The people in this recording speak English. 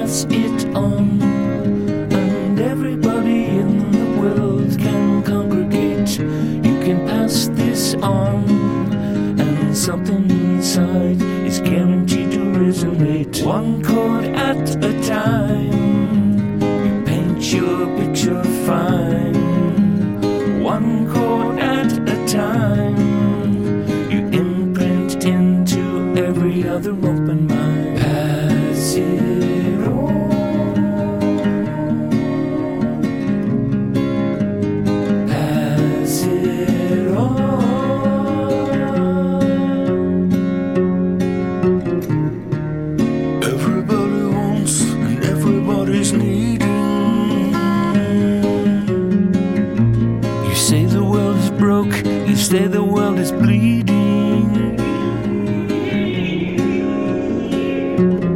pass it on, and everybody in the world can congregate. You can pass this on, and something inside is guaranteed to resonate. One chord at a time, you paint your picture fine. One chord at a time, you imprint into every other open mind. Pass it on. Pass it on. Everybody wants and everybody's needing. You say the world is broke, you say the world is bleeding.